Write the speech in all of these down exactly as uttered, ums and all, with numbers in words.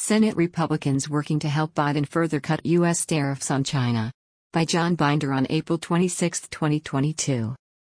Senate Republicans working to help Biden further cut U S tariffs on China. By John Binder on April twenty-sixth, twenty twenty-two.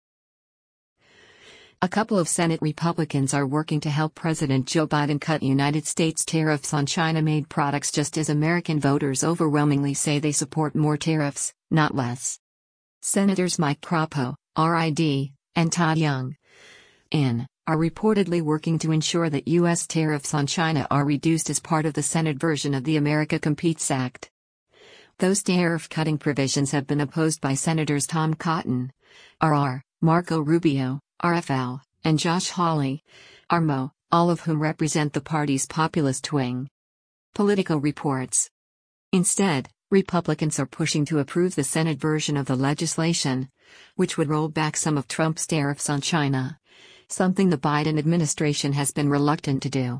A couple of Senate Republicans are working to help President Joe Biden cut United States tariffs on China-made products, just as American voters overwhelmingly say they support more tariffs, not less. Senators Mike Crapo, R I D, and Todd Young, N, are reportedly working to ensure that U S tariffs on China are reduced as part of the Senate version of the America Competes Act. Those tariff-cutting provisions have been opposed by Senators Tom Cotton, R R, Marco Rubio, R F L, and Josh Hawley, R M O, all of whom represent the party's populist wing. Politico reports. Instead, Republicans are pushing to approve the Senate version of the legislation, which would roll back some of Trump's tariffs on China, something the Biden administration has been reluctant to do.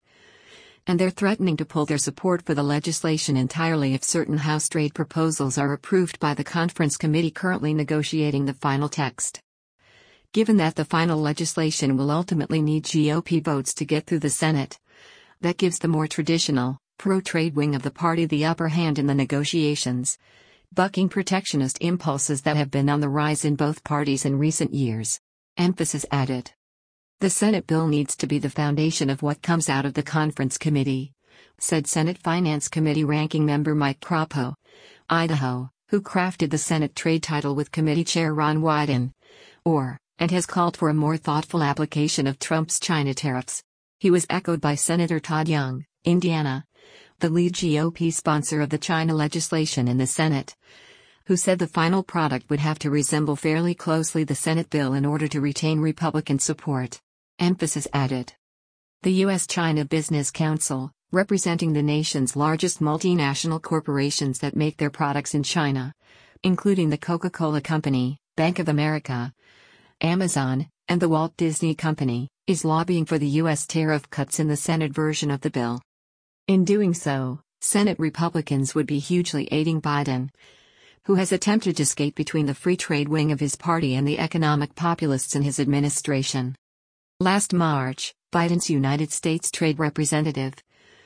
And they're threatening to pull their support for the legislation entirely if certain House trade proposals are approved by the conference committee currently negotiating the final text. Given that the final legislation will ultimately need G O P votes to get through the Senate, that gives the more traditional, pro-trade wing of the party the upper hand in the negotiations, bucking protectionist impulses that have been on the rise in both parties in recent years. Emphasis added. The Senate bill needs to be the foundation of what comes out of the conference committee, said Senate Finance Committee Ranking Member Mike Crapo, Idaho, who crafted the Senate trade title with Committee Chair Ron Wyden, or, and has called for a more thoughtful application of Trump's China tariffs. He was echoed by Senator Todd Young, Indiana, the lead G O P sponsor of the China legislation in the Senate, who said the final product would have to resemble fairly closely the Senate bill in order to retain Republican support. Emphasis added. The U S-China Business Council, representing the nation's largest multinational corporations that make their products in China, including the Coca-Cola Company, Bank of America, Amazon, and the Walt Disney Company, is lobbying for the U S tariff cuts in the Senate version of the bill. In doing so, Senate Republicans would be hugely aiding Biden, who has attempted to skate between the free trade wing of his party and the economic populists in his administration. Last March, Biden's United States Trade Representative,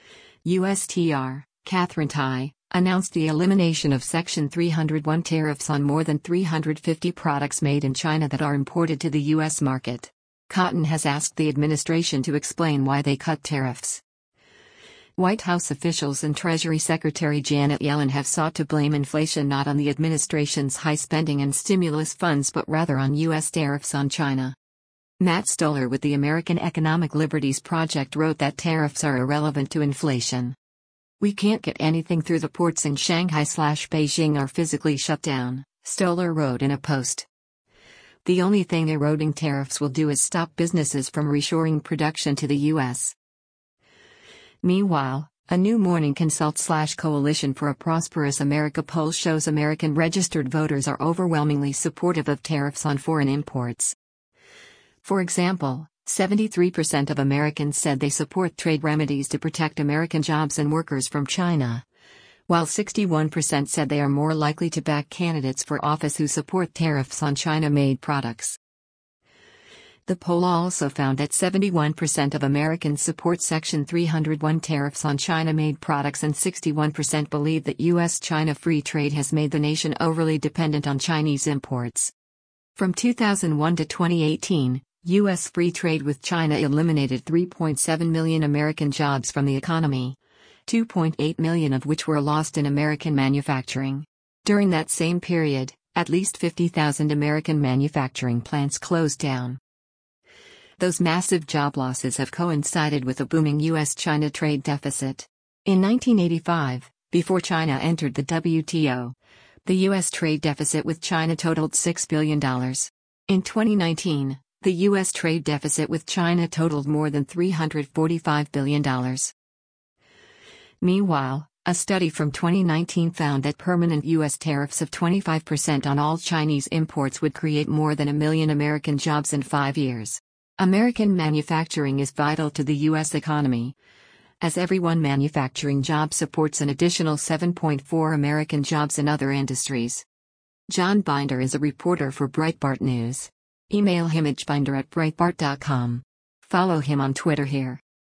U S T R, Katherine Tai, announced the elimination of Section three oh one tariffs on more than three hundred fifty products made in China that are imported to the U S market. Cotton has asked the administration to explain why they cut tariffs. White House officials and Treasury Secretary Janet Yellen have sought to blame inflation not on the administration's high spending and stimulus funds but rather on U S tariffs on China. Matt Stoller with the American Economic Liberties Project wrote that tariffs are irrelevant to inflation. We can't get anything through the ports in Shanghai slash Beijing are physically shut down, Stoller wrote in a post. The only thing eroding tariffs will do is stop businesses from reshoring production to the U S. Meanwhile, a new Morning Consult slash Coalition for a Prosperous America poll shows American registered voters are overwhelmingly supportive of tariffs on foreign imports. For example, seventy-three percent of Americans said they support trade remedies to protect American jobs and workers from China, while sixty-one percent said they are more likely to back candidates for office who support tariffs on China-made products. The poll also found that seventy-one percent of Americans support Section three oh one tariffs on China-made products and sixty-one percent believe that U S-China free trade has made the nation overly dependent on Chinese imports. From two thousand one to twenty eighteen, U S free trade with China eliminated three point seven million American jobs from the economy, two point eight million of which were lost in American manufacturing. During that same period, at least fifty thousand American manufacturing plants closed down. Those massive job losses have coincided with a booming U S-China trade deficit. In nineteen eighty-five, before China entered the W T O, the U S trade deficit with China totaled six billion dollars. In twenty nineteen, the U S trade deficit with China totaled more than three hundred forty-five billion dollars. Meanwhile, a study from twenty nineteen found that permanent U S tariffs of twenty-five percent on all Chinese imports would create more than a million American jobs in five years. American manufacturing is vital to the U S economy, as every one manufacturing job supports an additional seven point four American jobs in other industries. John Binder is a reporter for Breitbart News. Email him at binder at breitbart dot com. Follow him on Twitter here.